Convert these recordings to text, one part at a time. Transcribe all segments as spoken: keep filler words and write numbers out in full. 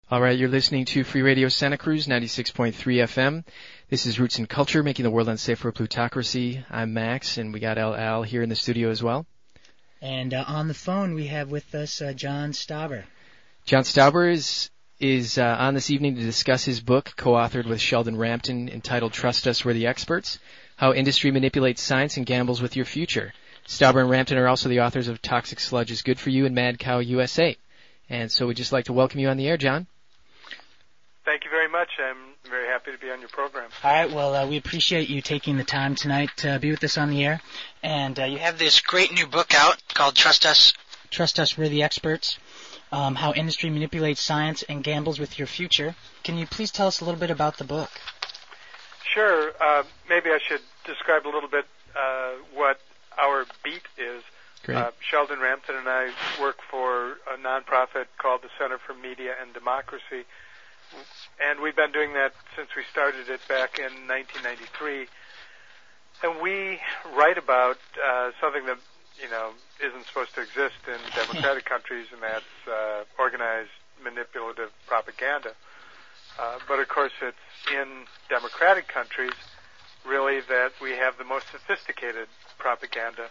All right, you're listening to Free Radio Santa Cruz, ninety-six point three F M. This is Roots and Culture, making the world unsafe for plutocracy. I'm Max, and we got Al Al here in the studio as well. And uh, on the phone, we have with us uh, John Stauber. John Stauber is is uh, on this evening to discuss his book, co-authored with Sheldon Rampton, entitled Trust Us, We're the Experts, How Industry Manipulates Science and Gambles with Your Future. Stauber and Rampton are also the authors of Toxic Sludge is Good for You and Mad Cow U S A. And so we'd just like to welcome you on the air, John. Thank you very much. I'm very happy to be on your program. All right. Well, uh, we appreciate you taking the time tonight to be with us on the air. And uh, you have this great new book out called Trust Us, Trust Us, We're the Experts, um, How Industry Manipulates Science and Gambles with Your Future. Can you please tell us a little bit about the book? Sure. Uh, maybe I should describe a little bit uh, what our beat is. Great. Uh, Sheldon Rampton and I work for a nonprofit called the Center for Media and Democracy. And we've been doing that since we started it back in nineteen ninety-three. And we write about uh, something that, you know, isn't supposed to exist in democratic countries, and that's uh, organized manipulative propaganda. Uh, but, of course, it's in democratic countries, really, that we have the most sophisticated propaganda.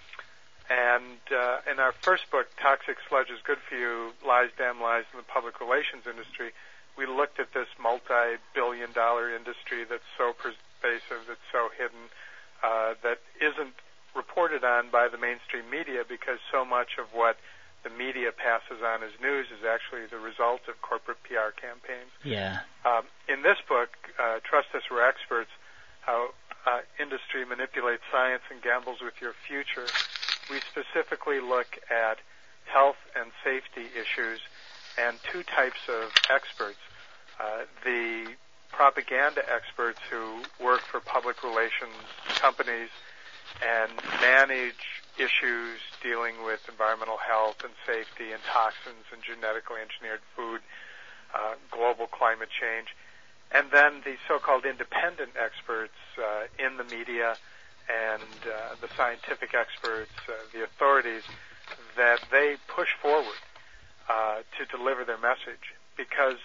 And uh, in our first book, Toxic Sludge is Good for You, Lies, Damn Lies in the Public Relations Industry, we looked at this multi-billion dollar industry that's so pervasive, that's so hidden, uh, that isn't reported on by the mainstream media, because so much of what the media passes on as news is actually the result of corporate P R campaigns. Yeah. Um, in this book, uh, Trust Us, We're Experts, How uh, Industry Manipulates Science and Gambles with Your Future, we specifically look at health and safety issues and two types of experts. Uh, the propaganda experts who work for public relations companies and manage issues dealing with environmental health and safety and toxins and genetically engineered food, uh, global climate change, and then the so-called independent experts uh, in the media and uh, the scientific experts, uh, the authorities, that they push forward uh, to deliver their message. Because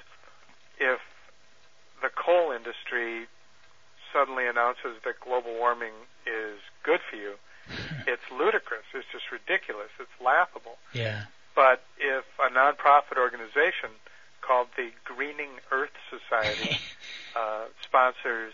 if the coal industry suddenly announces that global warming is good for you, it's ludicrous. It's just ridiculous. It's laughable. Yeah. But if a nonprofit organization called the Greening Earth Society uh, sponsors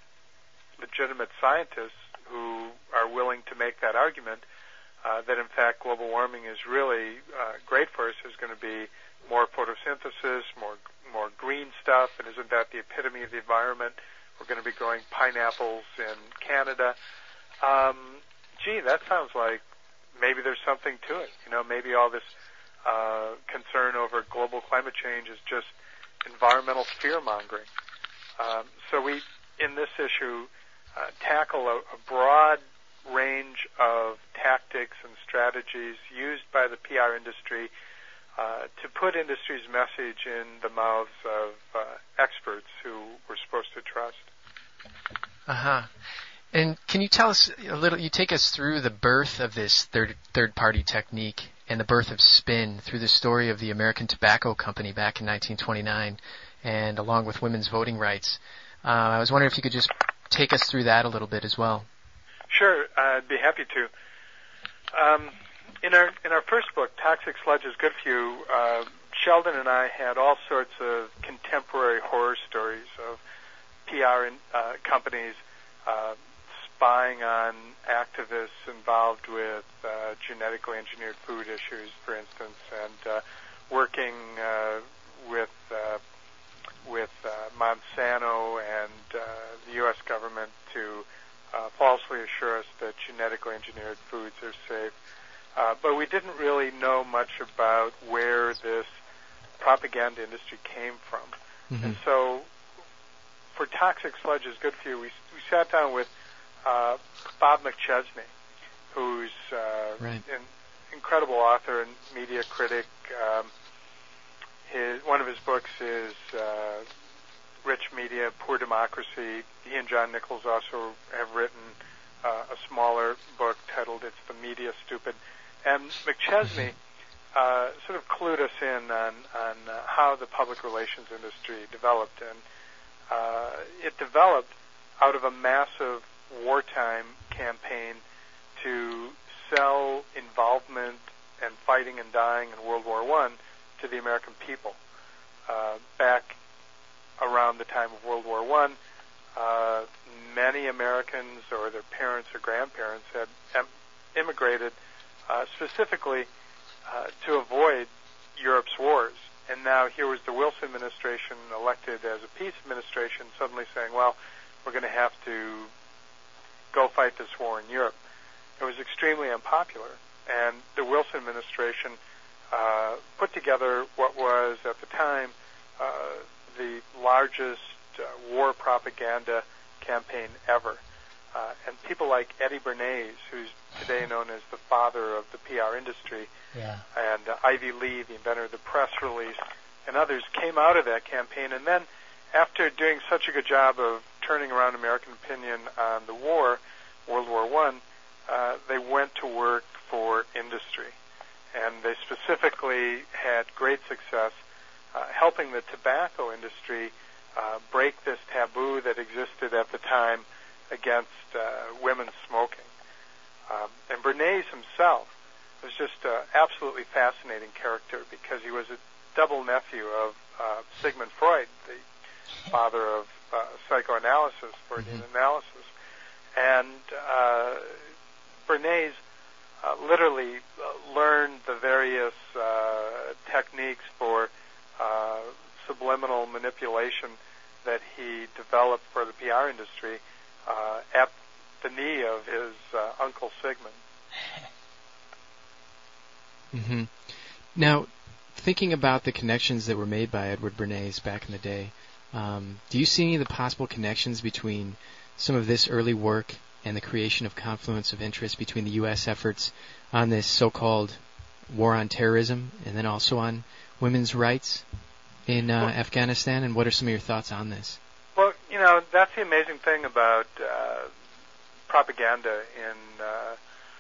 legitimate scientists who are willing to make that argument, uh, that in fact global warming is really uh, great for us, is going to be more photosynthesis, more more green stuff, and isn't that the epitome of the environment? We're going to be growing pineapples in Canada. Um, gee, that sounds like maybe there's something to it. You know, maybe all this uh, concern over global climate change is just environmental fear-mongering. Um, so we, in this issue, uh, tackle a, a broad range of tactics and strategies used by the P R industry Uh, to put industry's message in the mouths of uh, experts who we're supposed to trust. Uh-huh. And can you tell us a little, you take us through the birth of this third, third-party technique and the birth of spin through the story of the American Tobacco Company back in nineteen twenty-nine, and along with women's voting rights. Uh, I was wondering if you could just take us through that a little bit as well. Sure, I'd be happy to. Um, In our in our first book, Toxic Sludge is Good for You, uh, Sheldon and I had all sorts of contemporary horror stories of P R in, uh, companies uh, spying on activists involved with uh, genetically engineered food issues, for instance, and uh, working uh, with uh, with uh, Monsanto and uh, the U S government to uh, falsely assure us that genetically engineered foods are safe. Uh, but we didn't really know much about where this propaganda industry came from. Mm-hmm. And so for Toxic Sludge is Good for You, we, we sat down with uh, Bob McChesney, who's uh, right. an incredible author and media critic. Um, his, one of his books is uh, Rich Media, Poor Democracy. He and John Nichols also have written uh, a smaller book titled It's the Media Stupid. And McChesney uh, sort of clued us in on, on uh, how the public relations industry developed. And uh, it developed out of a massive wartime campaign to sell involvement and fighting and dying in World War One to the American people. Uh, back around the time of World War One, uh, many Americans or their parents or grandparents had em- immigrated uh, specifically uh, to avoid Europe's wars. And now here was the Wilson administration elected as a peace administration suddenly saying, well, we're going to have to go fight this war in Europe. It was extremely unpopular. And the Wilson administration uh, put together what was, at the time, uh, the largest uh, war propaganda campaign ever. Uh, and people like Eddie Bernays, who's today known as the father of the P R industry, yeah. and uh, Ivy Lee, the inventor of the press release, and others came out of that campaign. And then, after doing such a good job of turning around American opinion on the war, World War One, uh, they went to work for industry. And they specifically had great success uh, helping the tobacco industry uh, break this taboo that existed at the time against uh, women smoking. Um, and Bernays himself was just an absolutely fascinating character because he was a double nephew of uh, Sigmund Freud, the father of uh, psychoanalysis, Freudian mm-hmm. analysis. And uh, Bernays uh, literally uh, learned the various uh, techniques for uh, subliminal manipulation that he developed for the P R industry uh, at the knee of his uh, uncle Sigmund. Mm-hmm. Now, thinking about the connections that were made by Edward Bernays back in the day, um, do you see any of the possible connections between some of this early work and the creation of confluence of interest between the U S efforts on this so-called war on terrorism and then also on women's rights in uh, well, Afghanistan? And what are some of your thoughts on this? Well, you know, that's the amazing thing about uh, propaganda in uh,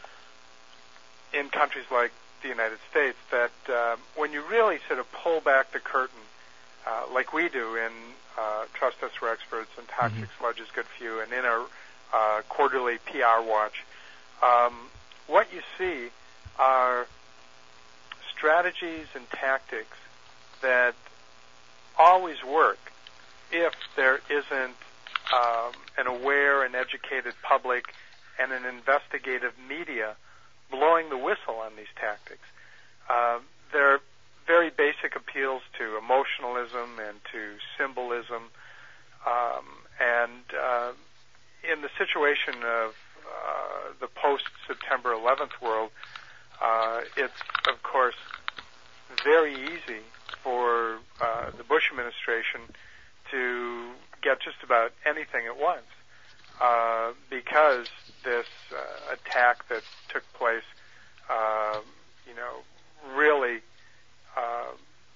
in countries like the United States, that uh, when you really sort of pull back the curtain, uh, like we do in uh, Trust Us, We're Experts, and Toxic mm-hmm. Sludge is Good for You, and in our uh, quarterly P R Watch, um, what you see are strategies and tactics that always work if there isn't um, an aware and educated public and an investigative media blowing the whistle on these tactics. Uh, they're very basic appeals to emotionalism and to symbolism. Um, and uh, in the situation of uh, the post-September eleventh world, uh, it's, of course, very easy for uh, the Bush administration to get just about anything at once uh, because this uh, attack that took place, uh, you know, really uh,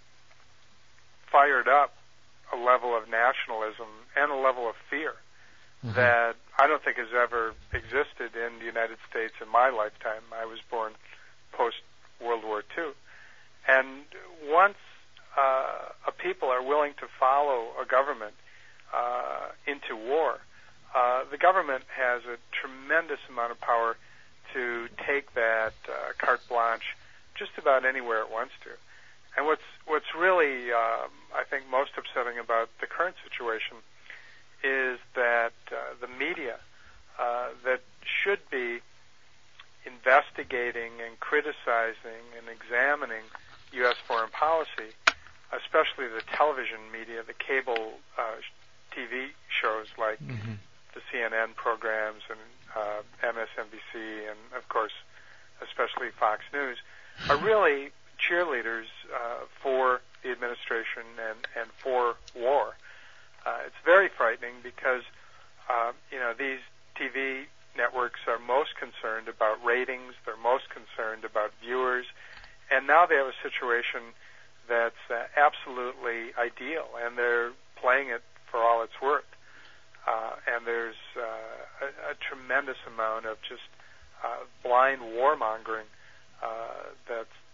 fired up a level of nationalism and a level of fear mm-hmm. that I don't think has ever existed in the United States in my lifetime. I was born post-World War Two. And once uh, a people are willing to follow a government uh, into war, uh, the government has a tremendous amount of power to take that uh, carte blanche just about anywhere it wants to. And what's what's really, um, I think, most upsetting about the current situation is that uh, the media uh, that should be investigating and criticizing and examining U S foreign policy, especially the television media, the cable uh, T V shows like mm-hmm. the C N N programs and uh, M S N B C and, of course, especially Fox News, are really cheerleaders uh, for the administration and, and for war. Uh, it's very frightening because, uh, you know, these T V networks are most concerned about ratings, they're most concerned about viewers, and now they have a situation that's uh, absolutely ideal, and they're playing it for all it's worth. Uh, and there's uh, a, a tremendous amount of just uh, blind warmongering uh, that's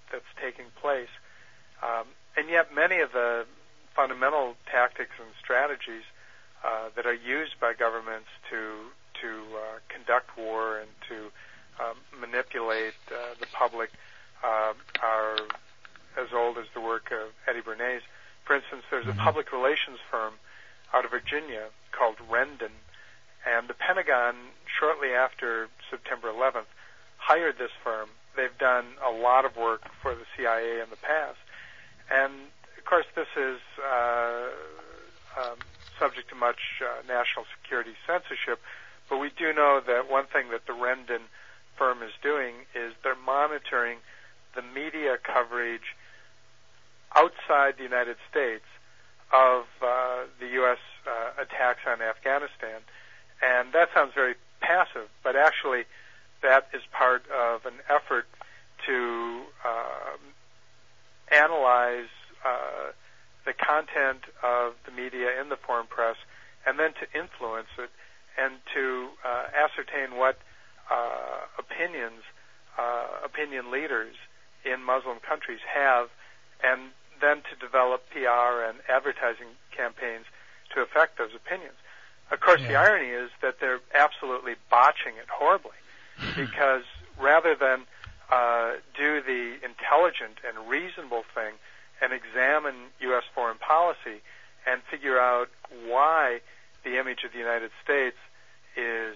that's taking place. Um, and yet many of the fundamental tactics and strategies uh, that are used by governments to to uh, conduct war and to um, manipulate uh, the public uh, are as old as the work of Eddie Bernays. For instance, there's a public relations firm out of Virginia called Rendon, and the Pentagon, shortly after September eleventh, hired this firm. They've done a lot of work for the C I A in the past. And, of course, this is uh, um, subject to much uh, national security censorship, but we do know that one thing that the Rendon firm is doing is they're monitoring the media coverage outside the United States of uh, the U S uh, attacks on Afghanistan. And that sounds very passive, but actually that is part of an effort to uh, analyze uh, the content of the media in the foreign press and then to influence it and to uh, ascertain what uh, opinions uh, opinion leaders in Muslim countries have, and then to develop P R and advertising campaigns to affect those opinions. Of course, yeah. the irony is that they're absolutely botching it horribly, because rather than uh, do the intelligent and reasonable thing and examine U S foreign policy and figure out why the image of the United States is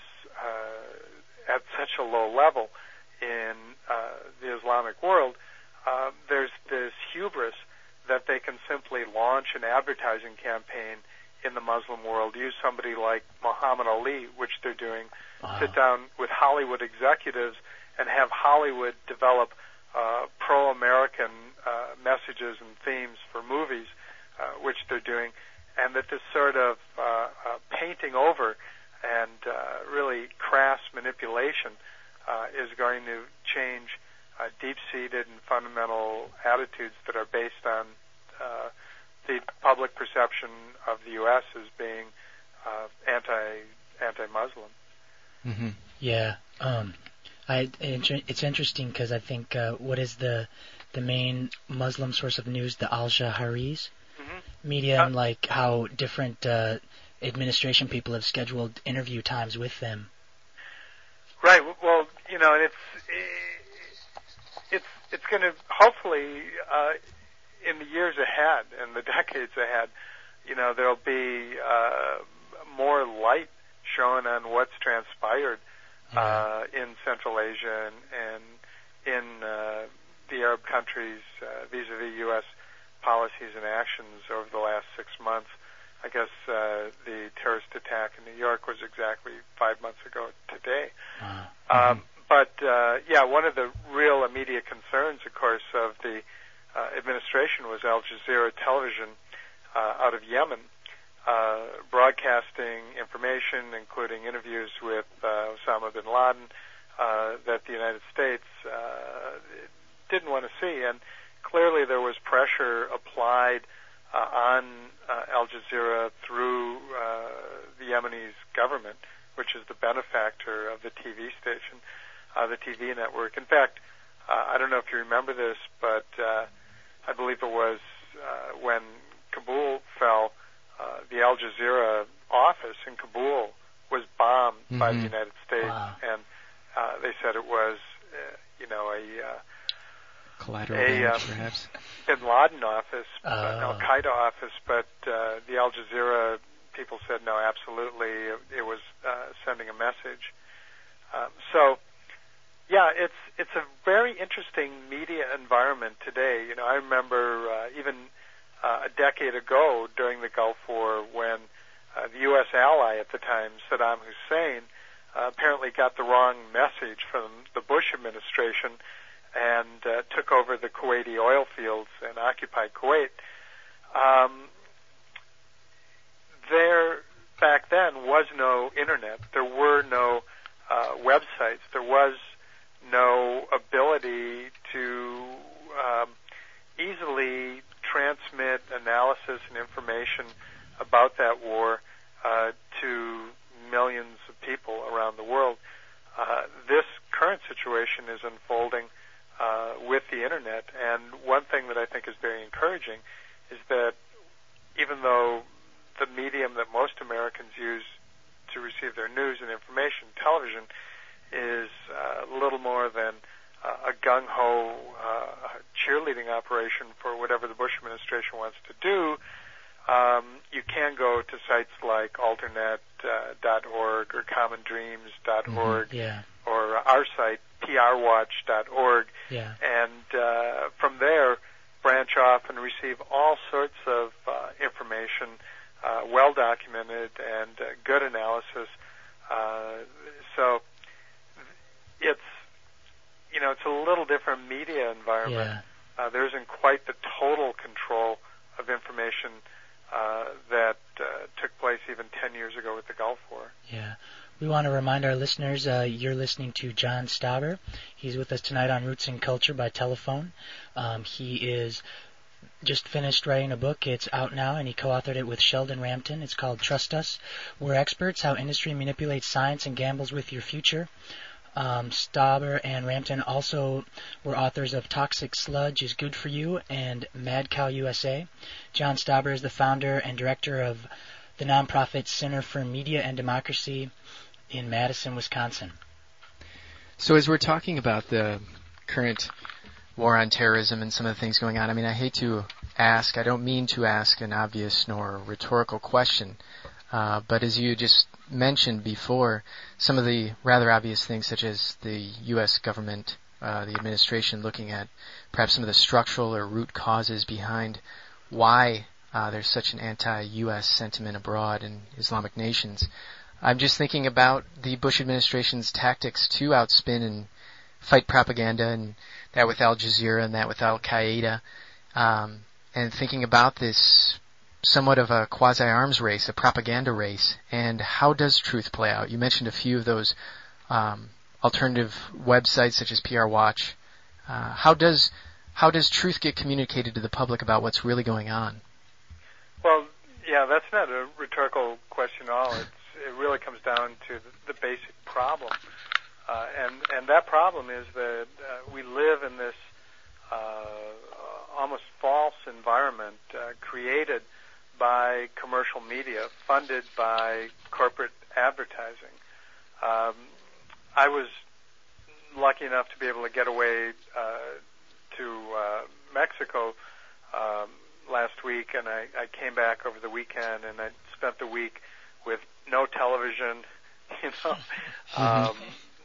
uh, at such a low level in uh, the Islamic world, uh, there's this hubris that they can simply launch an advertising campaign in the Muslim world, use somebody like Muhammad Ali, which they're doing, wow. sit down with Hollywood executives and have Hollywood develop uh, pro-American uh, messages and themes for movies, uh, which they're doing, and that this sort of uh, uh, painting over and uh, really crass manipulation uh, is going to change uh, deep-seated and fundamental attitudes that are based on uh, the public perception of the U S as being uh, anti anti-Muslim. Mm-hmm. Yeah, um, I it's interesting because I think uh, what is the the main Muslim source of news, the Al Jahari's mm-hmm. media, uh, and like how different uh, administration people have scheduled interview times with them. Right. Well, you know, and it's it's it's going to hopefully. Uh, in the years ahead and the decades ahead, you know, there'll be uh, more light shown on what's transpired uh, in Central Asia and, and in uh, the Arab countries uh, vis-a-vis U S policies and actions over the last six months. I guess uh, the terrorist attack in New York was exactly five months ago today. Uh, mm-hmm. um, but, uh, yeah, one of the real immediate concerns, of course, of the Uh, administration was Al Jazeera television uh, out of Yemen, uh, broadcasting information, including interviews with uh, Osama bin Laden, uh, that the United States uh, didn't want to see. And clearly there was pressure applied uh, on uh, Al Jazeera through uh, the Yemeni government, which is the benefactor of the T V station, uh, the T V network. In fact, uh, I don't know if you remember this, but uh, I believe it was uh, when Kabul fell, uh, the Al Jazeera office in Kabul was bombed mm-hmm. by the United States, wow. and uh, they said it was, uh, you know, a uh, collateral a, damage, um, perhaps. Bin Laden office, oh. uh, an Al Qaeda office, but uh, the Al Jazeera people said no, absolutely, it, it was uh, sending a message. Um, so. Yeah, it's it's a very interesting media environment today. You know, I remember uh, even uh, a decade ago during the Gulf War when uh, the U S ally at the time, Saddam Hussein, uh, apparently got the wrong message from the Bush administration and uh, took over the Kuwaiti oil fields and occupied Kuwait. Um, there, back then, was no internet. There were no uh, websites. There was no ability to um, easily transmit analysis and information about that war uh, to millions of people around the world. Uh, this current situation is unfolding uh, with the internet. And one thing that I think is very encouraging is that even though the medium that most Americans use to receive their news and information, television, is uh, little more than uh, a gung-ho uh, cheerleading operation for whatever the Bush administration wants to do, um, you can go to sites like alternet dot org or common dreams dot org Mm-hmm. Yeah. or our site, p r watch dot org, Yeah. and uh, from there branch off and receive all sorts of uh, information, uh, well documented and uh, good analysis. Uh, so it's, you know, it's a little different media environment. Yeah. Uh, there isn't quite the total control of information uh, that uh, took place even ten years ago with the Gulf War. Yeah. We want to remind our listeners, uh, you're listening to John Stauber. He's with us tonight on Roots and Culture by telephone. Um, he is just finished writing a book. It's out now, and he co-authored it with Sheldon Rampton. It's called Trust Us. We're Experts, How Industry Manipulates Science and Gambles with Your Future. Um, Stauber and Rampton also were authors of Toxic Sludge is Good for You and Mad Cow U S A. John Stauber is the founder and director of the nonprofit Center for Media and Democracy in Madison, Wisconsin. So as we're talking about the current war on terrorism and some of the things going on, I mean, I hate to ask, I don't mean to ask an obvious nor rhetorical question, uh, but as you just mentioned before, some of the rather obvious things such as the U S government, uh, the administration looking at perhaps some of the structural or root causes behind why uh, there's such an anti-U S sentiment abroad in Islamic nations. I'm just thinking about the Bush administration's tactics to outspin and fight propaganda, and that with Al Jazeera and that with Al-Qaeda, um, and thinking about this somewhat of a quasi-arms race, a propaganda race, and how does truth play out? You mentioned a few of those um, alternative websites such as P R Watch. Uh, how does how does truth get communicated to the public about what's really going on? Well, yeah, that's not a rhetorical question at all. It's, it really comes down to the, the basic problem. Uh, and, and that problem is that uh, we live in this uh, almost false environment uh, created by commercial media, funded by corporate advertising. Um, I was lucky enough to be able to get away uh, to uh, Mexico um, last week, and I, I came back over the weekend, and I spent the week with no television, you know, um,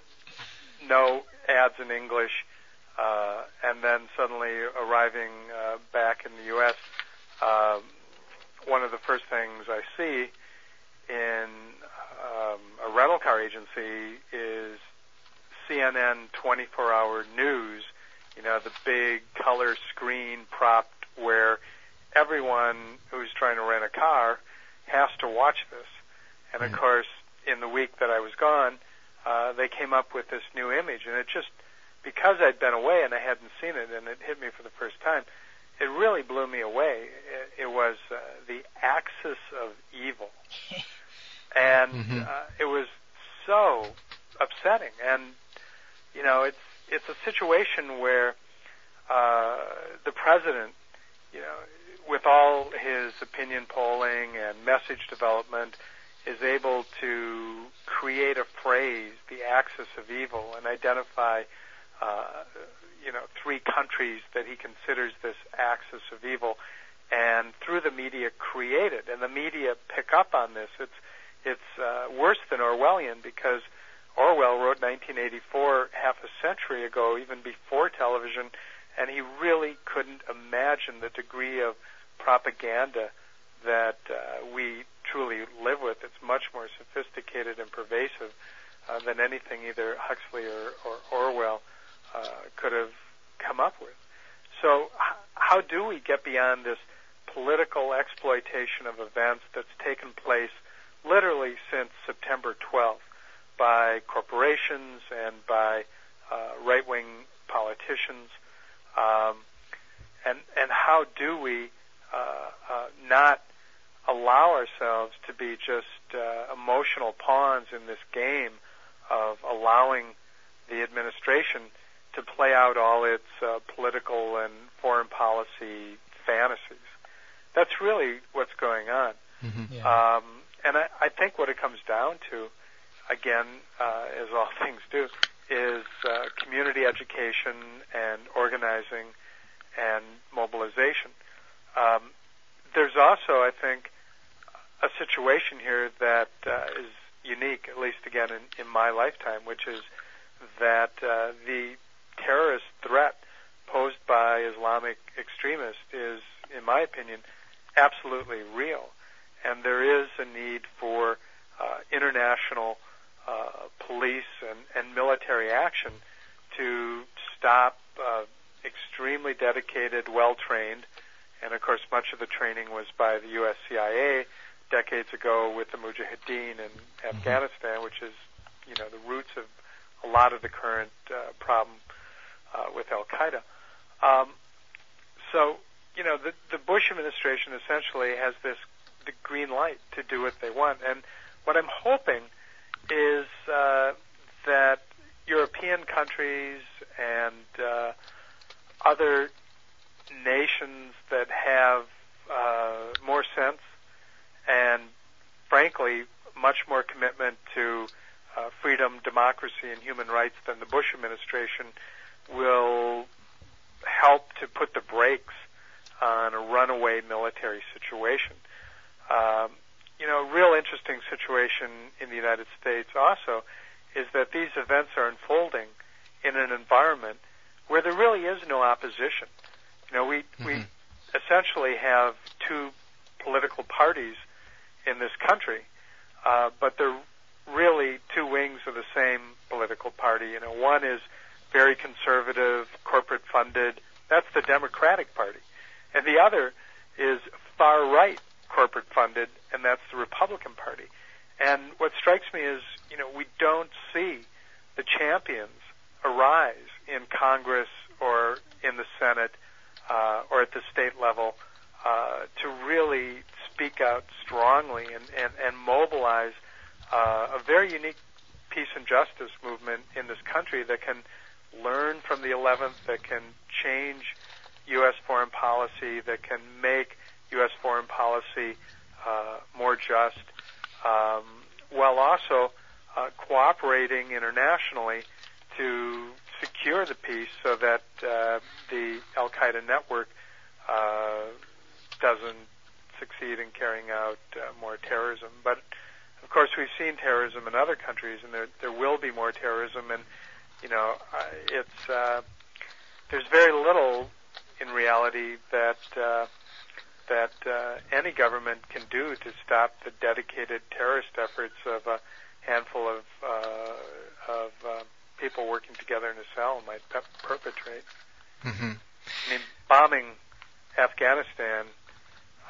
no ads in English, uh, and then suddenly arriving uh, back in the U S, um, one of the first things I see in um, a rental car agency is C N N twenty-four hour news, you know, the big color screen propped where everyone who's trying to rent a car has to watch this. And of course, in the week that I was gone, uh, they came up with this new image, and it just, because I'd been away and I hadn't seen it, and it hit me for the first time, it really blew me away. It, it was uh, the axis of evil. And mm-hmm. uh, it was so upsetting. And, you know, it's it's a situation where uh, the president, you know, with all his opinion polling and message development, is able to create a phrase, the axis of evil, and identify, uh, you know, three countries that he considers this axis of evil, and through the media create it. And the media pick up on this. It's it's uh, worse than Orwellian, because Orwell wrote nineteen eighty-four half a century ago, even before television, and he really couldn't imagine the degree of propaganda that uh, we truly live with. It's much more sophisticated and pervasive uh, than anything either Huxley or, or Orwell uh, could have come up with. So h- how do we get beyond this political exploitation of events that's taken place literally since September twelfth by corporations and by uh, right-wing politicians? Um, and, and how do we uh, uh, not allow ourselves to be just uh, emotional pawns in this game of allowing the administration to play out all its uh, political and foreign policy fantasies. That's really what's going on. Mm-hmm. Yeah. Um, and I, I think what it comes down to, again, uh, as all things do, is uh, community education and organizing and mobilization. Um, there's also, I think, a situation here that uh, is unique, at least again in, in my lifetime, which is that uh, the terrorist threat posed by Islamic extremists is, in my opinion, absolutely real. And there is a need for uh, international uh, police and, and military action to stop uh, extremely dedicated, well-trained, and of course much of the training was by the U S C I A decades ago with the Mujahideen in mm-hmm. Afghanistan, which is, you know, the roots of a lot of the current uh, problem uh, with Al-Qaeda. Um, so, you know, the, the Bush administration essentially has this the green light to do what they want. And what I'm hoping is uh, that European countries and uh, other nations that have uh, more sense and, frankly, much more commitment to uh, freedom, democracy, and human rights than the Bush administration will help to put the brakes on a runaway military situation. Um, you know, a real interesting situation in the United States also is that these events are unfolding in an environment where there really is no opposition. You know, we, mm-hmm. we essentially have two political parties in this country, uh, but they're really two wings of the same political party. You know, one is very conservative, corporate funded. That's the Democratic Party. And the other is far right corporate funded, and that's the Republican Party. And what strikes me is, you know, we don't see the champions arise in Congress or in the Senate uh, or at the state level uh, to really speak out strongly and, and, and mobilize uh, a very unique peace and justice movement in this country that can learn from the eleventh, that can change U S foreign policy, that can make U S foreign policy uh, more just, um, while also uh, cooperating internationally to secure the peace so that uh, the Al-Qaeda network uh, doesn't succeed in carrying out uh, more terrorism. But, of course, we've seen terrorism in other countries, and there, there will be more terrorism, and, you know, uh, it's uh, there's very little in reality that uh, that uh, any government can do to stop the dedicated terrorist efforts of a handful of uh, of uh, people working together in a cell might pe- perpetrate. Mm-hmm. I mean, bombing Afghanistan uh,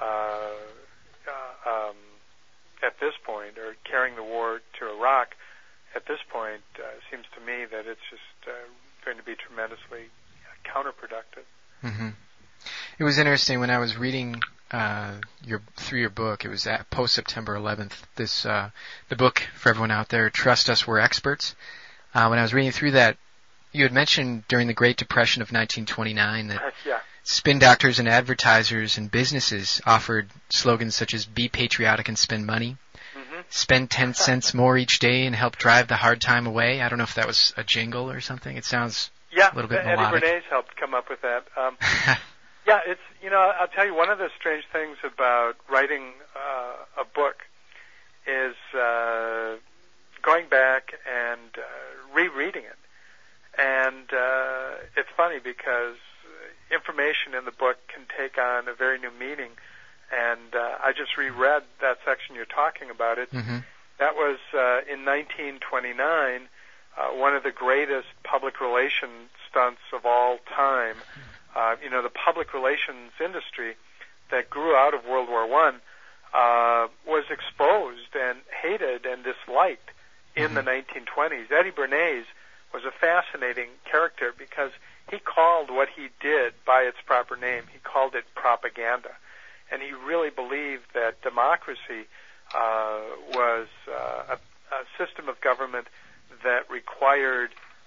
uh, um, at this point, or carrying the war to Iraq at this point, uh, seems to me that it's just uh, going to be tremendously counterproductive. Mm-hmm. It was interesting when I was reading uh, your through your book. It was at post September eleventh. This uh, the book for everyone out there. Trust Us, We're Experts. Uh, when I was reading through that, you had mentioned during the Great Depression of nineteen twenty-nine that yeah. spin doctors and advertisers and businesses offered slogans such as "Be patriotic and spend money," mm-hmm. "Spend ten cents more each day and help drive the hard time away." I don't know if that was a jingle or something. It sounds yeah, a little bit Eddie melodic. Bernays helped come up with that. Um, yeah, it's, you know, I'll tell you, one of the strange things about writing uh, a book is uh, going back and uh, rereading it. And uh, it's funny because information in the book can take on a very new meaning. And uh, I just reread that section you're talking about. It mm-hmm. That was uh, in nineteen twenty-nine, uh, one of the greatest public relations stunts of all time. Uh, you know, the public relations industry that grew out of World War One uh, was exposed and hated and disliked in mm-hmm. the nineteen twenties. Eddie Bernays was a fascinating character because he called what he did by its proper name. He called it propaganda. And he really believed that democracy uh, was uh, a, a system of government that required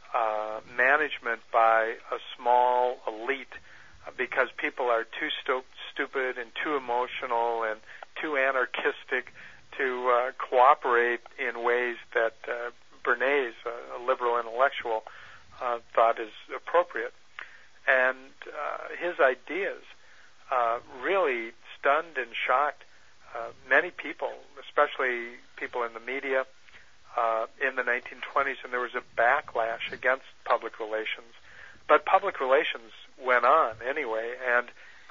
uh, management by a small elite uh, because people are too stu- stupid and too emotional and too anarchistic to uh, cooperate in ways that uh, Bernays, a liberal intellectual, uh, thought is appropriate. And uh, his ideas uh, really stunned and shocked uh, many people, especially people in the media uh, in the nineteen twenties, and there was a backlash against public relations. But public relations went on anyway, and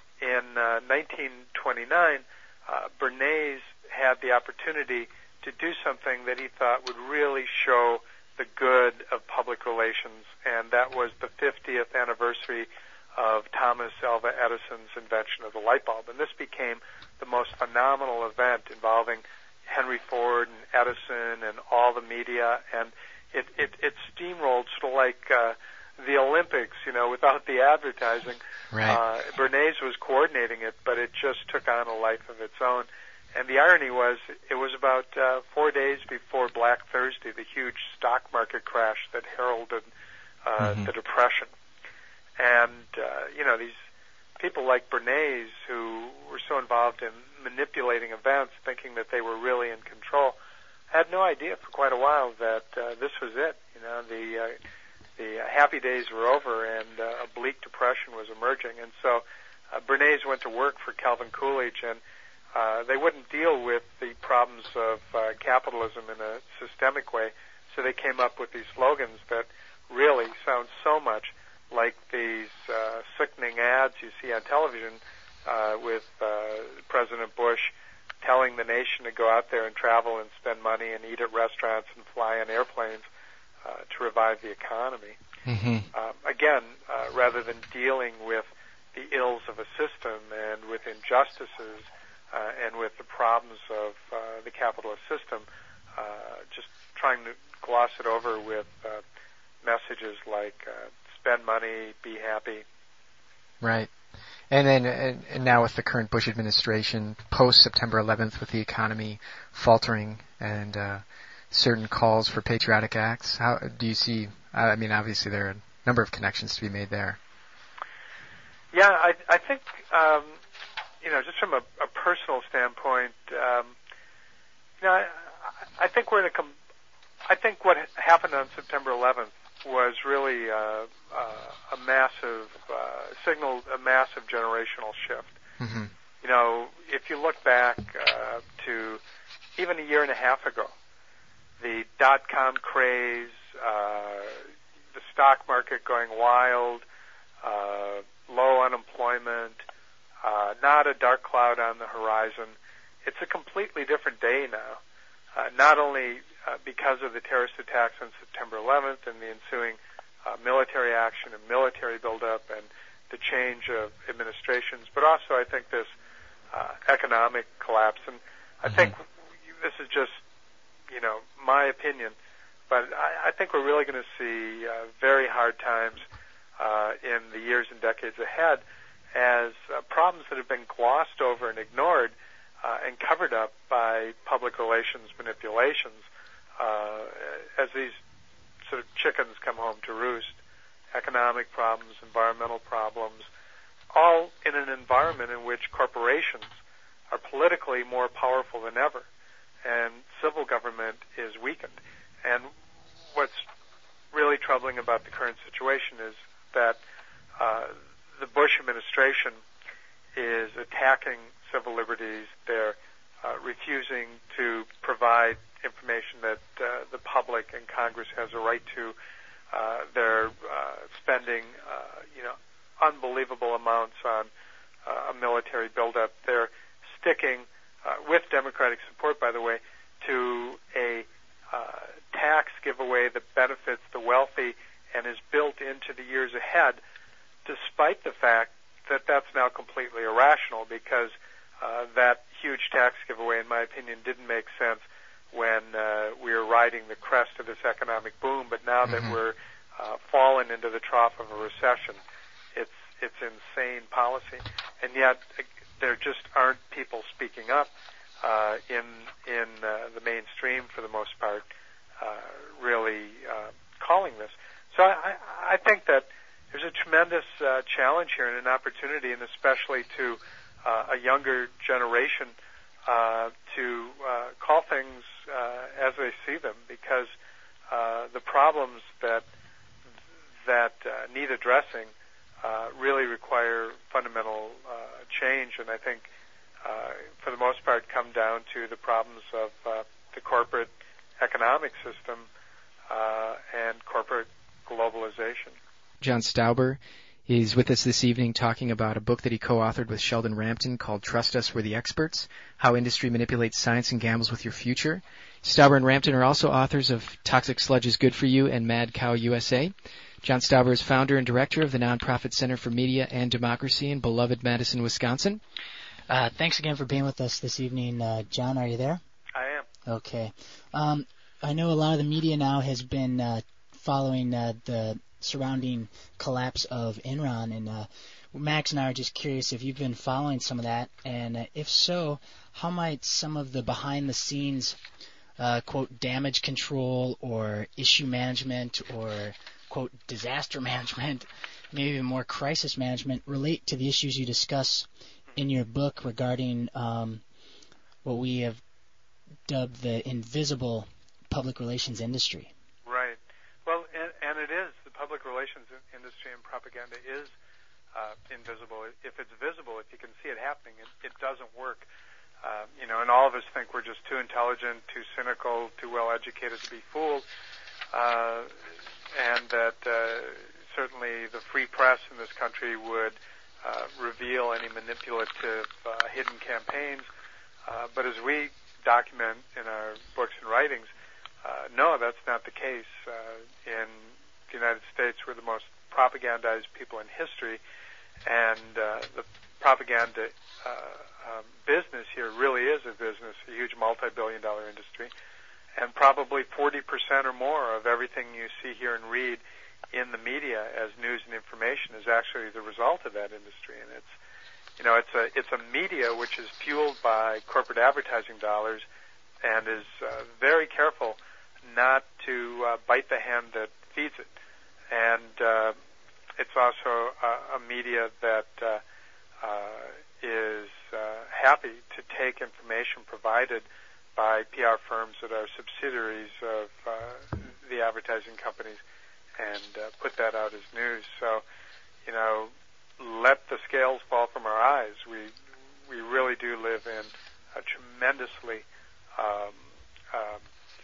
in uh, nineteen twenty-nine, uh, Bernays had the opportunity to do something that he thought would really show the good of public relations, and that was the fiftieth anniversary of Thomas Alva Edison's invention of the light bulb. And this became the most phenomenal event involving Henry Ford and Edison and all the media, and it, it, it steamrolled sort of like uh, the Olympics, you know, without the advertising. Right. Uh, Bernays was coordinating it, but it just took on a life of its own. And the irony was, it was about uh, four days before Black Thursday, the huge stock market crash that heralded uh, mm-hmm. the Depression. And, uh, you know, these people like Bernays, who were so involved in manipulating events, thinking that they were really in control, had no idea for quite a while that uh, this was it. You know, the uh, the happy days were over, and uh, a bleak depression was emerging. And so uh, Bernays went to work for Calvin Coolidge, and uh, they wouldn't deal with the problems of uh, capitalism in a systemic way, so they came up with these slogans that really sound so much like these uh, sickening ads you see on television uh, with uh, President Bush telling the nation to go out there and travel and spend money and eat at restaurants and fly on airplanes uh, to revive the economy. Mm-hmm. Um, again, uh, rather than dealing with the ills of a system and with injustices uh, and with the problems of uh, the capitalist system, uh, just trying to gloss it over with uh, messages like uh, spend money, be happy. Right. And then and, and now with the current Bush administration, post-September eleventh, with the economy faltering and uh, certain calls for patriotic acts, how do you see, I mean, obviously there are a number of connections to be made there. Yeah, I, I think, um, you know, just from a, a personal standpoint, um, you know, I, I think we're in a, com- I think what happened on September eleventh was really uh, uh, a massive, uh, signaled a massive generational shift. Mm-hmm. You know, if you look back uh, to even a year and a half ago, the dot-com craze, uh, the stock market going wild, uh, low unemployment, uh, not a dark cloud on the horizon. It's a completely different day now. Uh, not only uh, because of the terrorist attacks on September eleventh and the ensuing uh, military action and military buildup and the change of administrations, but also I think this uh, economic collapse. And I mm-hmm. think this is just, you know, my opinion, but I, I think we're really going to see uh, very hard times uh, in the years and decades ahead as uh, problems that have been glossed over and ignored Uh, and covered up by public relations manipulations uh, as these sort of chickens come home to roost. Economic problems, environmental problems, all in an environment in which corporations are politically more powerful than ever, and civil government is weakened. And what's really troubling about the current situation is that uh, the Bush administration is attacking civil liberties. They're uh, refusing to provide information that uh, the public and Congress has a right to. Uh, they're uh, spending, uh, you know, unbelievable amounts on uh, a military buildup. They're sticking, uh, with Democratic support, by the way, to a uh, tax giveaway that benefits the wealthy and is built into the years ahead, despite the fact that that's now completely irrational, because uh, that huge tax giveaway, in my opinion, didn't make sense when uh, we were riding the crest of this economic boom. But now mm-hmm. that we're uh, fallen into the trough of a recession, it's it's insane policy, and yet uh, there just aren't people speaking up uh, in in uh, the mainstream for the most part, uh, really uh, calling this. So So I, I think that there's a tremendous uh, challenge here and an opportunity, and especially to uh, a younger generation, uh, to uh, call things uh, as they see them, because uh, the problems that that uh, need addressing uh, really require fundamental uh, change, and I think, uh, for the most part, come down to the problems of uh, the corporate economic system uh, and corporate globalization. John Stauber is with us this evening talking about a book that he co-authored with Sheldon Rampton called Trust Us, We're the Experts, How Industry Manipulates Science and Gambles with Your Future. Stauber and Rampton are also authors of Toxic Sludge is Good for You and Mad Cow U S A. John Stauber is founder and director of the nonprofit Center for Media and Democracy in beloved Madison, Wisconsin. Uh, thanks again for being with us this evening. Uh, John, are you there? I am. Okay. Um, I know a lot of the media now has been uh, following uh, the surrounding collapse of Enron, and uh, Max and I are just curious if you've been following some of that, and uh, if so, how might some of the behind-the-scenes, uh, quote, damage control or issue management or, quote, disaster management, maybe even more crisis management, relate to the issues you discuss in your book regarding um, what we have dubbed the invisible public relations industry? Right. Well, and, and it is. The public relations industry and propaganda is uh, invisible. If it's visible, if you can see it happening, it, it doesn't work. Uh, you know, and all of us think we're just too intelligent, too cynical, too well-educated to be fooled, uh, and that uh, certainly the free press in this country would uh, reveal any manipulative uh, hidden campaigns. Uh, but as we document in our books and writings, uh, no, that's not the case. Uh, in the United States, we're the most propagandized people in history, and uh, the propaganda uh, um, business here really is a business, a huge multi-billion dollar industry, and probably forty percent or more of everything you see, hear, and read in the media as news and information is actually the result of that industry. And it's, you know, it's a it's a media which is fueled by corporate advertising dollars and is uh, very careful not to uh, bite the hand that feeds it. And uh, it's also a, a media that uh, uh, is uh, happy to take information provided by P R firms that are subsidiaries of uh, the advertising companies and uh, put that out as news. So, you know, let the scales fall from our eyes. We we really do live in a tremendously um, um,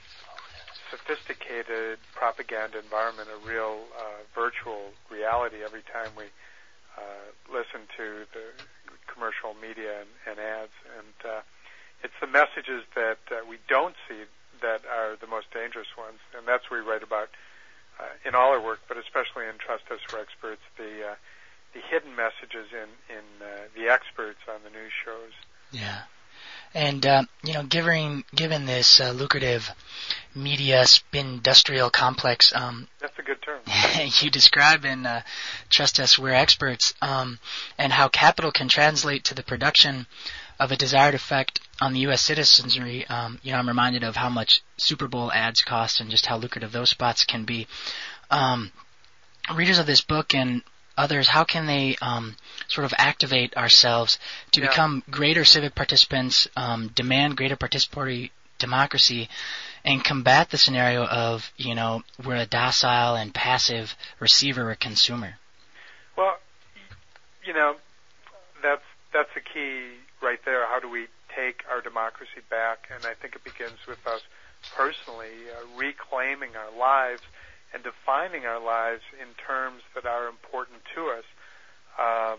sophisticated propaganda environment, a real uh, virtual reality every time we uh, listen to the commercial media and, and ads. And uh, it's the messages that uh, we don't see that are the most dangerous ones, and that's what we write about uh, in all our work, but especially in Trust Us, We're Experts, the uh, the hidden messages in, in uh, the experts on the news shows. Yeah. And, uh, you know, given, given this uh, lucrative media spin industrial complex, um, that's a good term. you describe in uh, Trust Us, We're Experts, um, and how capital can translate to the production of a desired effect on the U S citizenry. Um, you know, I'm reminded of how much Super Bowl ads cost and just how lucrative those spots can be. Um, readers of this book and others, how can they um, sort of activate ourselves to yeah. become greater civic participants, um, demand greater participatory democracy, and combat the scenario of, you know, we're a docile and passive receiver or consumer? Well, you know, that's that's the key right there. How do we take our democracy back? And I think it begins with us personally uh, reclaiming our lives and defining our lives in terms that are important to us. Um,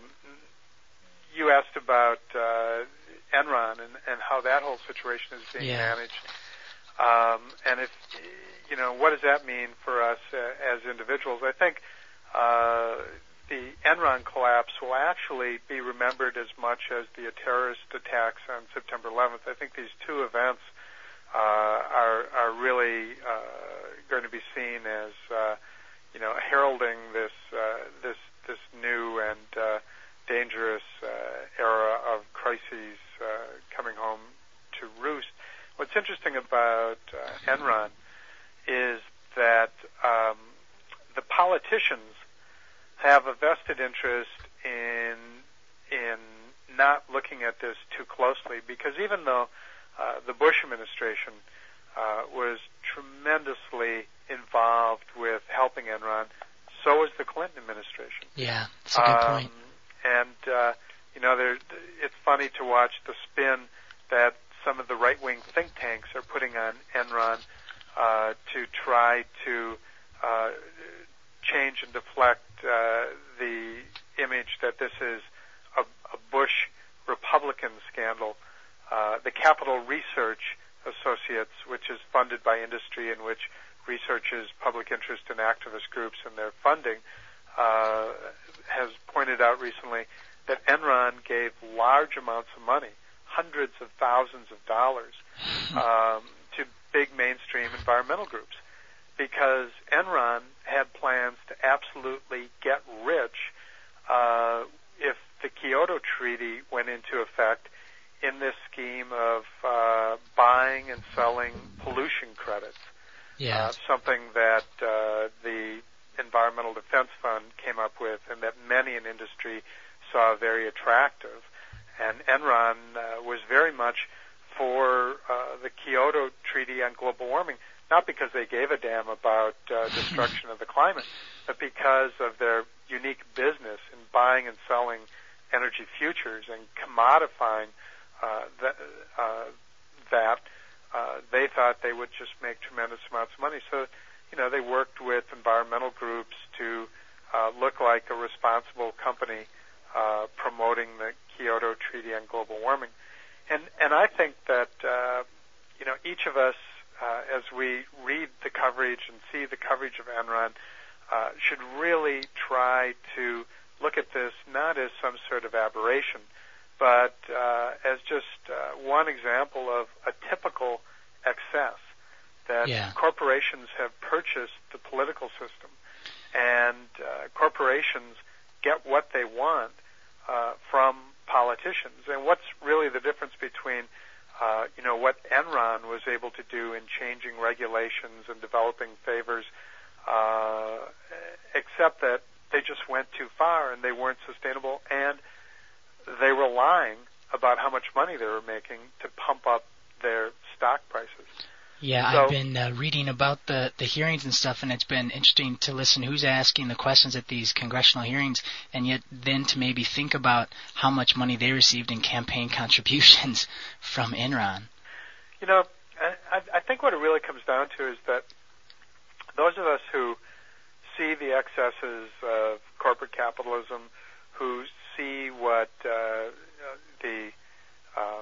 you asked about uh, Enron and, and how that whole situation is being yeah. managed. Um, and if, you know, what does that mean for us uh, as individuals? I think uh, the Enron collapse will actually be remembered as much as the terrorist attacks on September eleventh. I think these two events uh, are are really uh, going to be seen as uh, you know heralding this uh, this this new and uh, dangerous uh, era of crises uh, coming home to roost. What's interesting about uh, Enron is that um, the politicians have a vested interest in in not looking at this too closely, because even though uh, the Bush administration uh, was tremendously involved with helping Enron, so was the Clinton administration. Yeah, that's a good um, point. And uh, you know, there, it's funny to watch the spin that some of the right-wing think tanks are putting on Enron uh, to try to uh, change and deflect uh, the image that this is a, a Bush Republican scandal. Uh, the Capital Research Associates, which is funded by industry and which researches public interest and activist groups and their funding, uh, has pointed out recently that Enron gave large amounts of money, hundreds of thousands of dollars, um, to big mainstream environmental groups, because Enron had plans to absolutely get rich uh, if the Kyoto Treaty went into effect in this scheme of uh, buying and selling pollution credits. Yeah. Uh, something that uh, the Environmental Defense Fund came up with and that many in industry saw very attractive. And Enron uh, was very much for uh, the Kyoto Treaty on global warming, not because they gave a damn about uh, destruction of the climate, but because of their unique business in buying and selling energy futures and commodifying uh, th- uh, that. Uh, they thought they would just make tremendous amounts of money. So, you know, they worked with environmental groups to uh, look like a responsible company uh, promoting the Kyoto Treaty on global warming. And and I think that, uh, you know, each of us, uh, as we read the coverage and see the coverage of Enron, uh, should really try to look at this not as some sort of aberration, but uh, as just uh, one example of a typical excess that yeah. corporations have purchased the political system, and uh, corporations get what they want uh, from politicians. And what's really the difference between uh, you know, what Enron was able to do in changing regulations and developing favors, uh, except that they just went too far and they weren't sustainable, and they were lying about how much money they were making to pump up their stock prices. Yeah, so, I've been uh, reading about the, the hearings and stuff, and it's been interesting to listen who's asking the questions at these congressional hearings, and yet then to maybe think about how much money they received in campaign contributions from Enron. You know, I, I think what it really comes down to is that those of us who see the excesses of corporate capitalism, who see what uh, the um,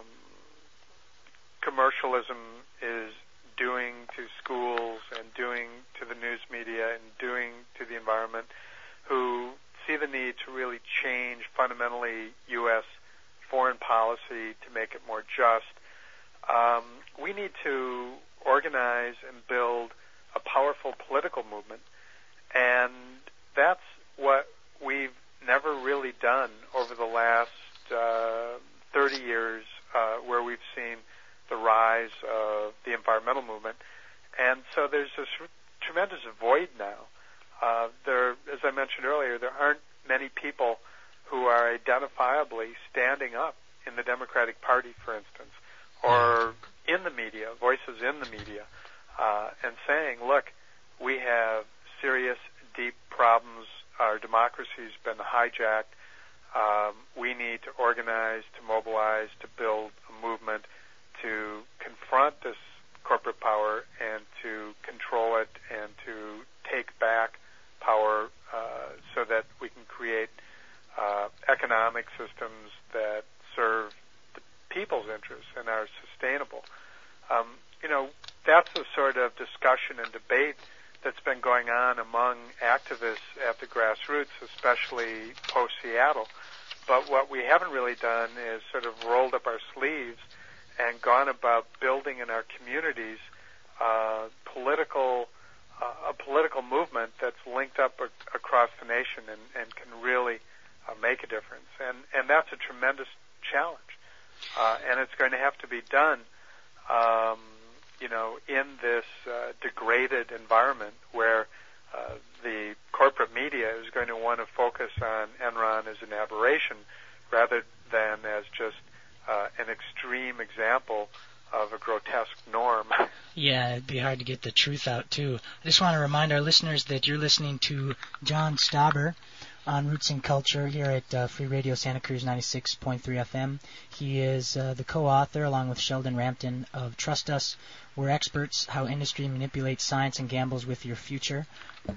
commercialism is doing to schools and doing to the news media and doing to the environment, who see the need to really change fundamentally U S foreign policy to make it more just, um, we need to organize and build a powerful political movement. And that's what we've never really done over the last uh, thirty years, uh, where we've seen the rise of the environmental movement. And so there's this r- tremendous void now. Uh, there, as I mentioned earlier, there aren't many people who are identifiably standing up in the Democratic Party, for instance, or in the media, voices in the media, uh, and saying, look, we have serious, deep problems. Our democracy's been hijacked. Um, we need to organize, to mobilize, to build a movement to confront this corporate power and to control it and to take back power uh, so that we can create uh, economic systems that serve the people's interests and are sustainable. Um, you know, that's the sort of discussion and debate that's been going on among activists at the grassroots, especially post-Seattle. But what we haven't really done is sort of rolled up our sleeves and gone about building in our communities uh, political uh, a political movement that's linked up a- across the nation and, and can really uh, make a difference. And, and that's a tremendous challenge. Uh, and it's going to have to be done, um, you know, in this uh, degraded environment where uh, the corporate media is going to want to focus on Enron as an aberration rather than as just uh, an extreme example of a grotesque norm. Yeah, it'd be hard to get the truth out, too. I just want to remind our listeners that you're listening to John Stauber on Roots and Culture here at uh, Free Radio Santa Cruz ninety-six point three F M. He is uh, the co-author, along with Sheldon Rampton, of Trust Us, We're Experts, How Industry Manipulates Science and Gambles with Your Future.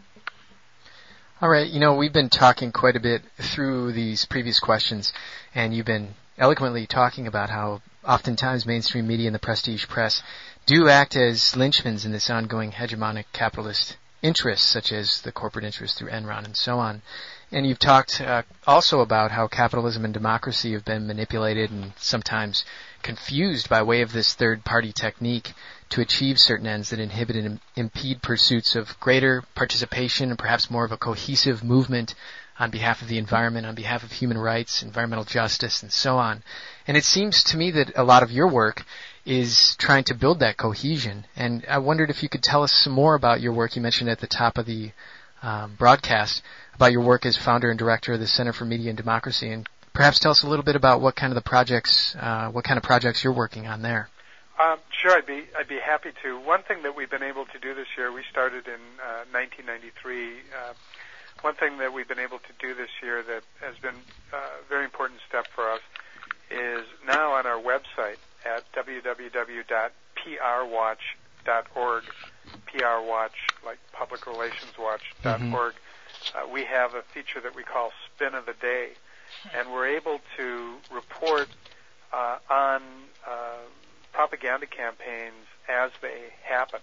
All right, you know, we've been talking quite a bit through these previous questions, and you've been eloquently talking about how oftentimes mainstream media and the prestige press do act as linchpins in this ongoing hegemonic capitalist interests, such as the corporate interests through Enron and so on. And you've talked uh, also about how capitalism and democracy have been manipulated and sometimes confused by way of this third-party technique to achieve certain ends that inhibit and impede pursuits of greater participation and perhaps more of a cohesive movement on behalf of the environment, on behalf of human rights, environmental justice, and so on. And it seems to me that a lot of your work is trying to build that cohesion. And I wondered if you could tell us some more about your work. You mentioned at the top of the um, broadcast about your work as founder and director of the Center for Media and Democracy, and perhaps tell us a little bit about what kind of the projects, uh, what kind of projects you're working on there. Um, sure, I'd be I'd be happy to. One thing that we've been able to do this year, we started in uh, nineteen ninety-three. Uh, one thing that we've been able to do this year that has been a very important step for us is now on our website at w w w dot p r watch dot org, P R Watch, like Public Relations Watch dot org, mm-hmm. uh, we have a feature that we call Spin of the Day, and we're able to report uh, on uh, propaganda campaigns as they happen.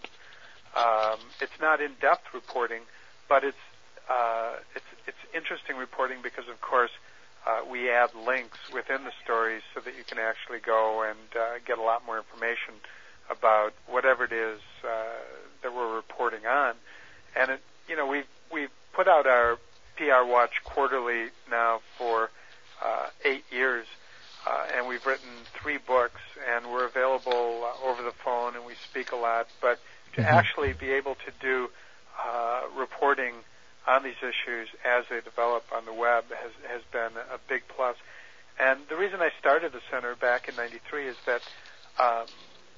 Um, it's not in-depth reporting, but it's uh, it's it's interesting reporting because, of course, uh, we add links within the stories so that you can actually go and uh, get a lot more information about whatever it is uh, that we're reporting on. And it, you know, we've we've put out our P R Watch quarterly now for uh, eight years. Uh, and we've written three books, and we're available uh, over the phone, and we speak a lot. But to mm-hmm. actually be able to do uh, reporting on these issues as they develop on the web has has been a big plus. And the reason I started the center back in ninety-three is that um,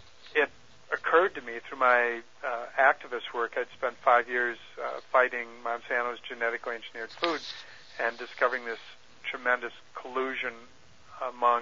it occurred to me through my uh, activist work. I'd spent five years uh, fighting Monsanto's genetically engineered food and discovering this tremendous collusion among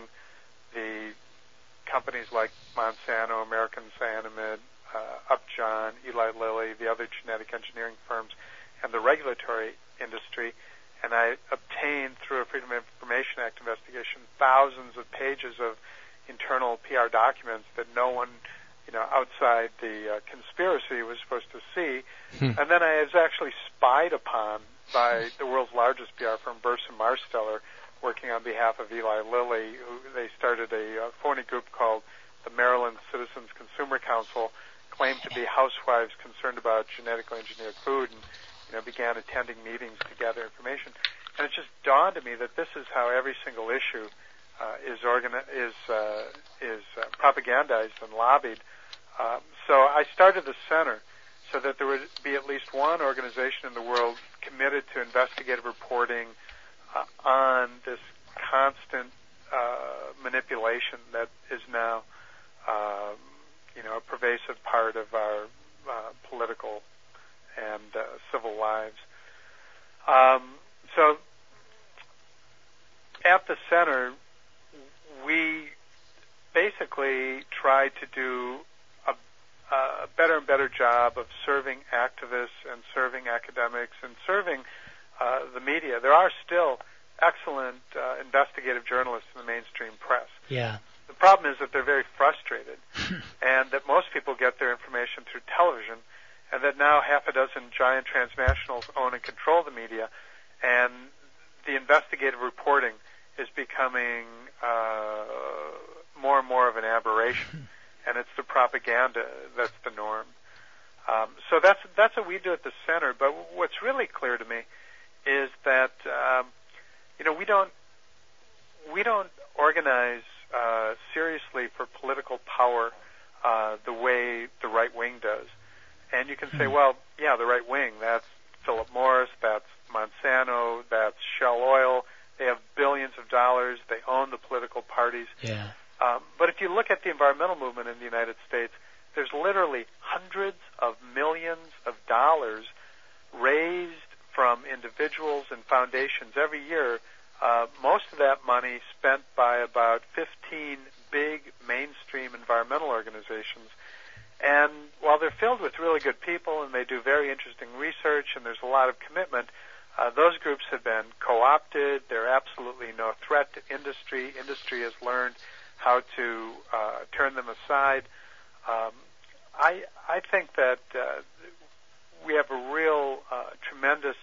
the companies like Monsanto, American Cyanamid, uh, Upjohn, Eli Lilly, the other genetic engineering firms, and the regulatory industry. And I obtained, through a Freedom of Information Act investigation, thousands of pages of internal P R documents that no one, you know, outside the uh, conspiracy was supposed to see. Hmm. And then I was actually spied upon by the world's largest P R firm, Burson Marsteller, working on behalf of Eli Lilly, who they started a uh, phony group called the Maryland Citizens Consumer Council, claimed to be housewives concerned about genetically engineered food, and you know began attending meetings to gather information. And it just dawned on me that this is how every single issue uh, is organi- is uh, is uh, propagandized and lobbied. Um, so I started the center so that there would be at least one organization in the world committed to investigative reporting Uh, on this constant uh, manipulation that is now, um, you know, a pervasive part of our uh, political and uh, civil lives. Um, so, at the center, we basically try to do a, a better and better job of serving activists and serving academics and serving Uh, the media. There are still excellent uh, investigative journalists in the mainstream press. Yeah. The problem is that they're very frustrated and that most people get their information through television, and that now half a dozen giant transnationals own and control the media, and the investigative reporting is becoming uh, more and more of an aberration, and it's the propaganda that's the norm. Um, so that's that's what we do at the center, but what's really clear to me is that um, you know we don't we don't organize uh, seriously for political power uh, the way the right wing does. And you can say, well, yeah, the right wing, that's Philip Morris, that's Monsanto, that's Shell Oil. They have billions of dollars. They own the political parties. Yeah. Um, but if you look at the environmental movement in the United States, there's literally hundreds of millions of dollars raised from individuals and foundations every year. Uh, most of that money spent by about fifteen big mainstream environmental organizations. And while they're filled with really good people and they do very interesting research and there's a lot of commitment, uh, those groups have been co-opted. They're absolutely no threat to industry. Industry has learned how to uh, turn them aside. Um, I I think that uh, we have a real uh, tremendous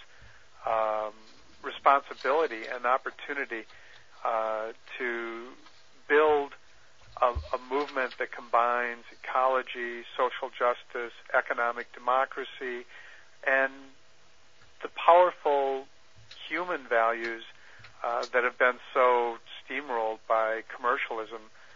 um, responsibility and opportunity uh, to build a, a movement that combines ecology, social justice, economic democracy, and the powerful human values uh, that have been so steamrolled by commercialism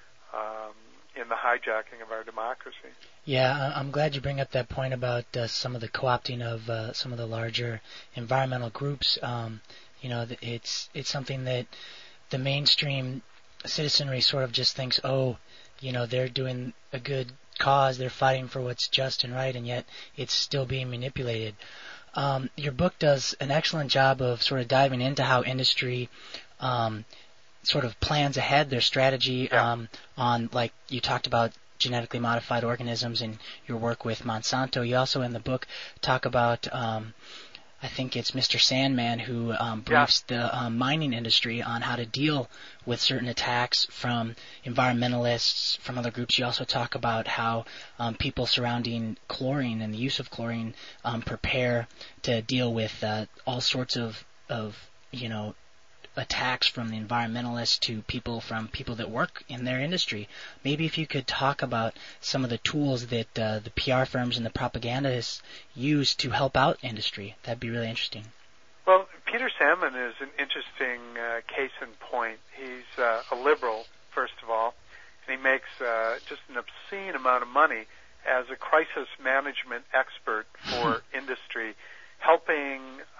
um, in the hijacking of our democracy. Yeah, I'm glad you bring up that point about uh, some of the co-opting of uh, some of the larger environmental groups. Um, you know, it's it's something that the mainstream citizenry sort of just thinks, oh, you know, they're doing a good cause, they're fighting for what's just and right, and yet it's still being manipulated. Um, your book does an excellent job of sort of diving into how industry um, sort of plans ahead, their strategy yeah. um, on, like you talked about, genetically modified organisms and your work with Monsanto. You also in the book talk about, um, I think it's Mister Sandman who um, briefs yeah. the um, mining industry on how to deal with certain attacks from environmentalists, from other groups. You also talk about how um, people surrounding chlorine and the use of chlorine um, prepare to deal with uh, all sorts of, of, you know, attacks from the environmentalists to people from people that work in their industry. Maybe if you could talk about some of the tools that uh, the P R firms and the propagandists use to help out industry, that'd be really interesting. Well, Peter Sandman is an interesting uh, case in point. He's uh, a liberal, first of all, and he makes uh, just an obscene amount of money as a crisis management expert for industry, helping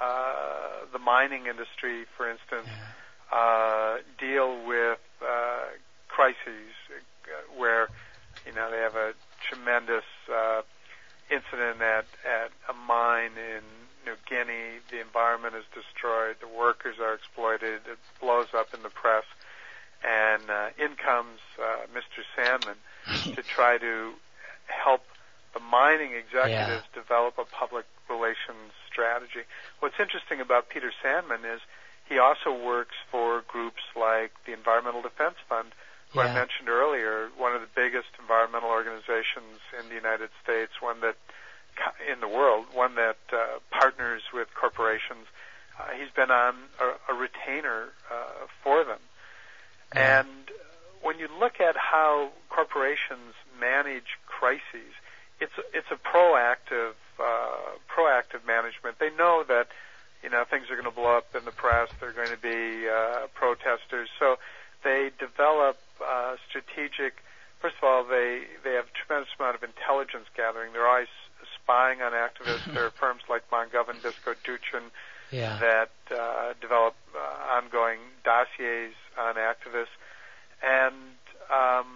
uh, the mining industry, for instance, yeah. uh, deal with uh, crises uh, where, you know, they have a tremendous uh, incident at, at a mine in New Guinea. The environment is destroyed. The workers are exploited. It blows up in the press. And uh, in comes uh, Mister Sandman to try to help the mining executives yeah. develop a public relations strategy. What's interesting about Peter Sandman is he also works for groups like the Environmental Defense Fund, who yeah. I mentioned earlier, one of the biggest environmental organizations in the United States, one that in the world, one that uh, partners with corporations. Uh, he's been on a, a retainer uh, for them. Yeah. And when you look at how corporations manage crises, it's it's a proactive uh, proactive management. They know that, you know, things are going to blow up in the press. There are going to be uh, protesters, so they develop uh, strategic. First of all, they they have a tremendous amount of intelligence gathering. They're always spying on activists. There are firms like McGovern, Disco, Duchin yeah. that uh, develop uh, ongoing dossiers on activists, and um,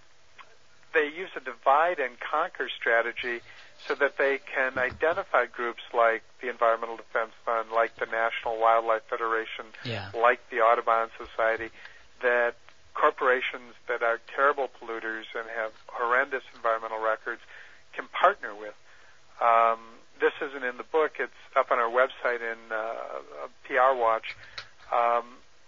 they use a divide and conquer strategy so that they can identify groups like the Environmental Defense Fund, like the National Wildlife Federation, yeah. like the Audubon Society, that corporations that are terrible polluters and have horrendous environmental records can partner with. Um, this isn't in the book. It's up on our website in uh, P R Watch. Um,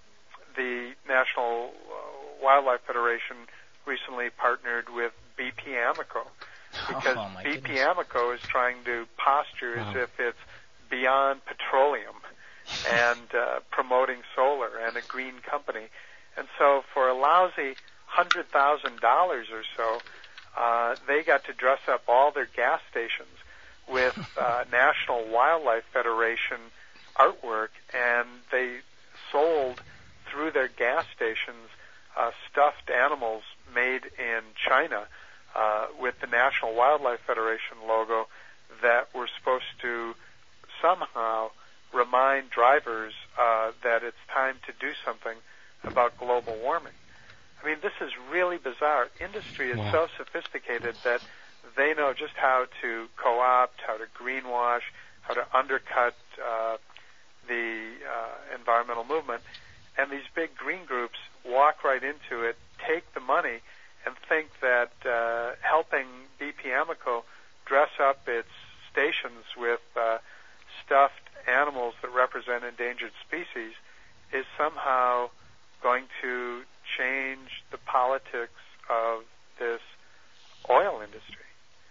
the National Wildlife Federation recently partnered with B P Amoco because oh, B P goodness. Amoco is trying to posture wow. as if it's beyond petroleum and uh, promoting solar and a green company. And so for a lousy one hundred thousand dollars or so, uh, they got to dress up all their gas stations with uh, National Wildlife Federation artwork, and they sold through their gas stations uh, stuffed animals made in China uh, with the National Wildlife Federation logo that were supposed to somehow remind drivers uh, that it's time to do something about global warming. I mean, this is really bizarre. Industry is wow. so sophisticated that they know just how to co-opt, how to greenwash, how to undercut uh, the uh, environmental movement. And these big green groups walk right into it, take the money, and think that uh, helping B P Amoco dress up its stations with uh, stuffed animals that represent endangered species is somehow going to change the politics of this oil industry.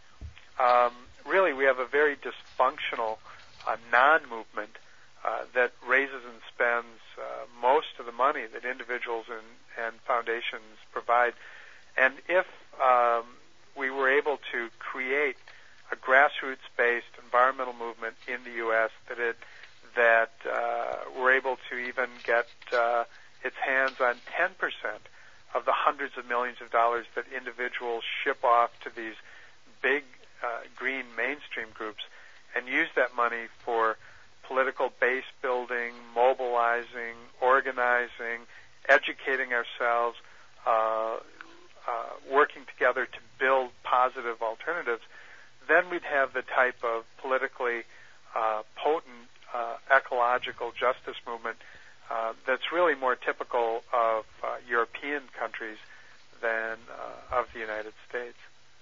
Um, really, we have a very dysfunctional uh, non-movement uh, that raises and spends uh, most of the money that individuals and, and foundations provide. And if um, we were able to create a grassroots-based environmental movement in the U S that it that uh, were able to even get uh, its hands on ten percent of the hundreds of millions of dollars that individuals ship off to these big uh, green mainstream groups, and use that money for political base building, mobilizing, organizing, educating ourselves, uh, uh, working together to build positive alternatives, then we'd have the type of politically uh, potent uh, ecological justice movement uh, that's really more typical of uh, European countries than uh, of the United States.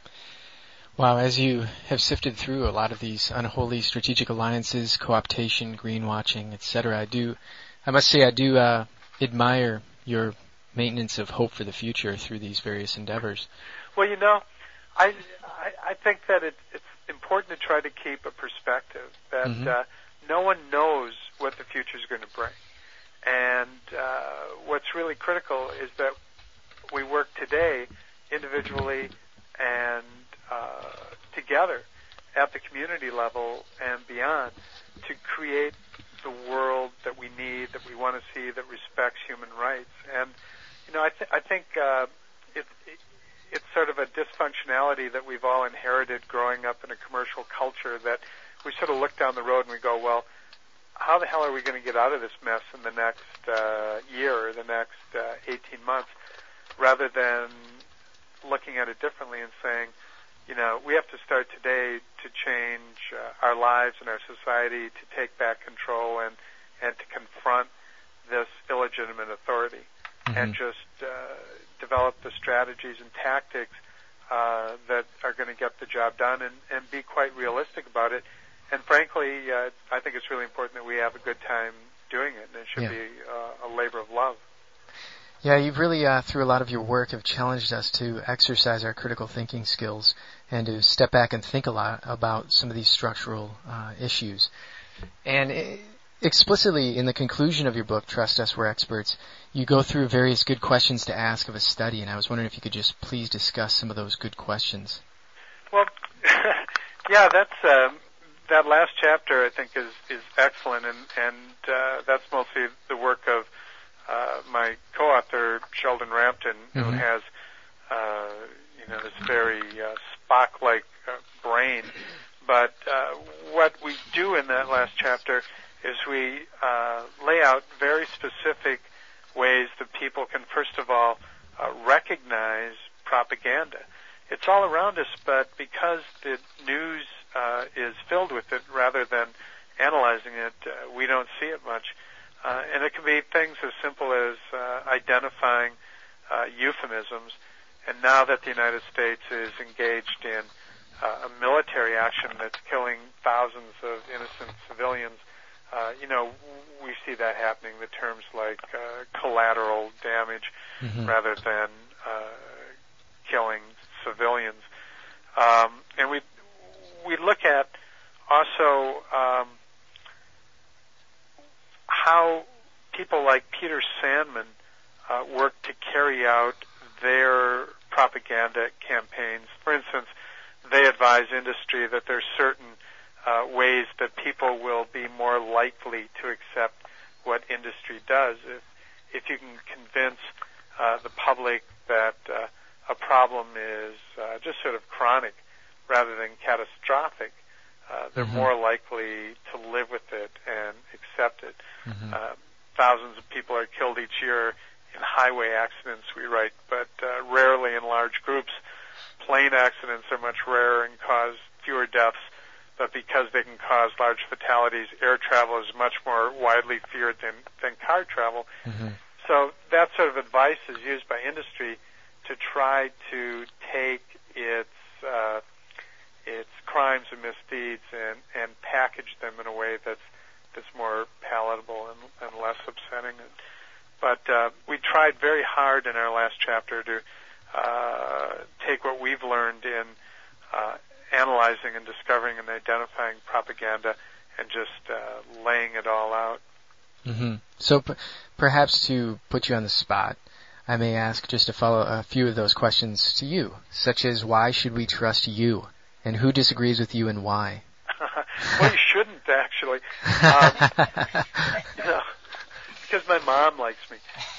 Wow, as you have sifted through a lot of these unholy strategic alliances, co-optation, greenwashing, et cetera, I do, I must say, I do uh, admire your maintenance of hope for the future through these various endeavors. Well, you know, I I, I think that it, it's important to try to keep a perspective that mm-hmm. uh, no one knows what the future is going to bring, and uh, what's really critical is that we work today individually and uh, together at the community level and beyond to create the world that we need, that we want to see, that respects human rights. And you know, I, th- I think uh, it, it, it's sort of a dysfunctionality that we've all inherited growing up in a commercial culture, that we sort of look down the road and we go, well, how the hell are we going to get out of this mess in the next uh, year or the next uh, eighteen months, rather than looking at it differently and saying, you know, we have to start today to change uh, our lives and our society, to take back control and, and to confront this illegitimate authority, mm-hmm. and just uh, develop the strategies and tactics uh, that are going to get the job done, and, and be quite realistic about it. And frankly, uh, I think it's really important that we have a good time doing it, and it should yeah. be uh, a labor of love. Yeah, you've really, uh, through a lot of your work, have challenged us to exercise our critical thinking skills and to step back and think a lot about some of these structural uh, issues. And it, explicitly, in the conclusion of your book, Trust Us, We're Experts, you go through various good questions to ask of a study, and I was wondering if you could just please discuss some of those good questions. Well, yeah, that's um, that last chapter I think is, is excellent, and, and uh, that's mostly the work of uh, my co-author, Sheldon Rampton, mm-hmm. who has uh, you know, this very uh, Spock-like uh, brain. But uh, what we do in that last chapter is we uh, lay out very specific ways that people can, first of all, uh, recognize propaganda. It's all around us, but because the news uh, is filled with it rather than analyzing it, uh, we don't see it much. Uh, and it can be things as simple as uh, identifying uh, euphemisms. And now that the United States is engaged in uh, a military action that's killing thousands of innocent civilians, uh, you know, we see that happening with terms like uh, collateral damage mm-hmm. rather than uh, killing civilians. Um, and we we look at also um, how people like Peter Sandman uh, work to carry out their propaganda campaigns. For instance, they advise industry that there's certain uh, ways that people will be more likely to accept what industry does. If, if you can convince uh, the public that uh, a problem is uh, just sort of chronic rather than catastrophic, uh, they're mm-hmm. more likely to live with it and accept it. Mm-hmm. Uh, thousands of people are killed each year in highway accidents, we write, but uh, rarely in large groups. Plane accidents are much rarer and cause fewer deaths, but because they can cause large fatalities, air travel is much more widely feared than, than car travel. Mm-hmm. So that sort of advice is used by industry to try to take its uh, its crimes and misdeeds and, and package them in a way that's that's more palatable and, and less upsetting. But uh, we tried very hard in our last chapter to uh, take what we've learned in uh, analyzing and discovering and identifying propaganda and just uh, laying it all out. Mm-hmm. So p- perhaps to put you on the spot, I may ask just to follow a few of those questions to you, such as why should we trust you, and who disagrees with you and why? Well, you shouldn't actually, um, you know, because my mom likes me.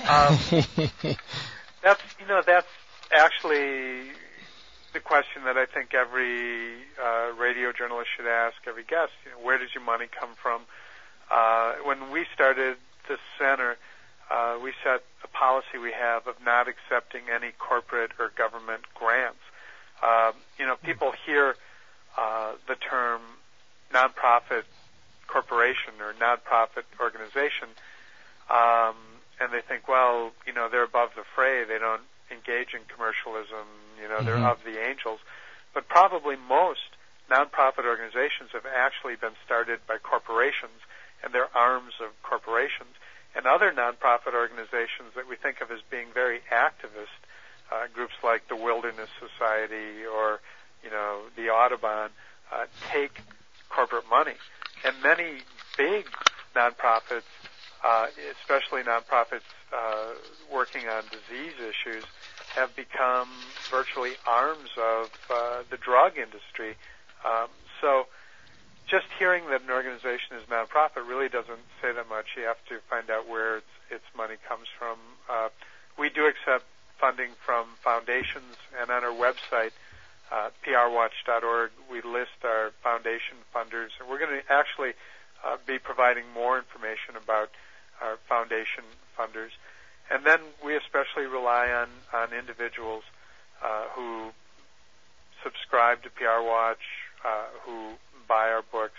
Um, that's you know that's actually the question that I think every uh, radio journalist should ask every guest. You know, where does your money come from? Uh, when we started this center, uh, we set a policy we have of not accepting any corporate or government grants. Uh, you know, people hear uh, the term nonprofit corporation or nonprofit organization, um, and they think, well, you know, they're above the fray. They don't engage in commercialism. You know, they're mm-hmm. of the angels. But probably most nonprofit organizations have actually been started by corporations, and they're arms of corporations. And other nonprofit organizations that we think of as being very activist, uh, groups like the Wilderness Society or, you know, the Audubon, uh, take corporate money. And many big nonprofits, uh, especially nonprofits uh, working on disease issues, have become virtually arms of uh, the drug industry. Um, so just hearing that an organization is nonprofit really doesn't say that much. You have to find out where its, its money comes from. Uh, we do accept funding from foundations, and on our website, uh, P R watch dot org, we list our foundation funders, and we're going to actually uh, be providing more information about our foundation funders. And then we especially rely on, on individuals uh, who subscribe to P R Watch, uh, who buy our books.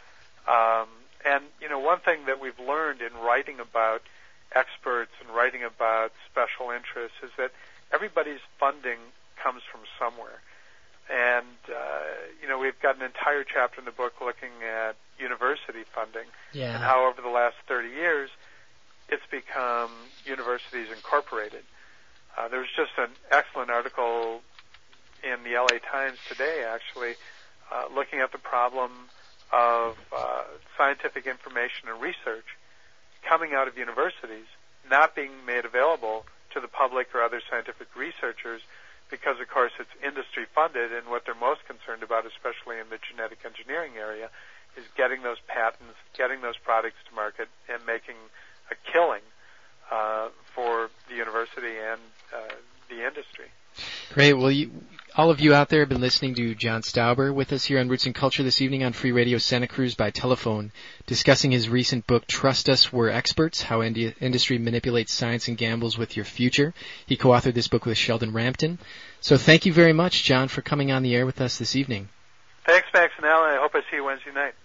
Um, and, you know, one thing that we've learned in writing about experts and writing about special interests is that everybody's funding comes from somewhere. And, uh, you know, we've got an entire chapter in the book looking at university funding yeah. and how over the last thirty years it's become Universities Incorporated. Uh, there was just an excellent article in the L A Times today, actually, uh, looking at the problem of uh, scientific information and research coming out of universities not being made available to the public or other scientific researchers because, of course, it's industry funded, and what they're most concerned about, especially in the genetic engineering area, is getting those patents, getting those products to market, and making a killing uh, for the university and uh, the industry. Great. Well, you, all of you out there have been listening to John Stauber with us here on Roots and Culture this evening on Free Radio Santa Cruz by telephone, discussing his recent book, Trust Us, We're Experts, How Indi- Industry Manipulates Science and Gambles with Your Future. He co-authored this book with Sheldon Rampton. So thank you very much, John, for coming on the air with us this evening. Thanks, Max and Alan. I hope I see you Wednesday night.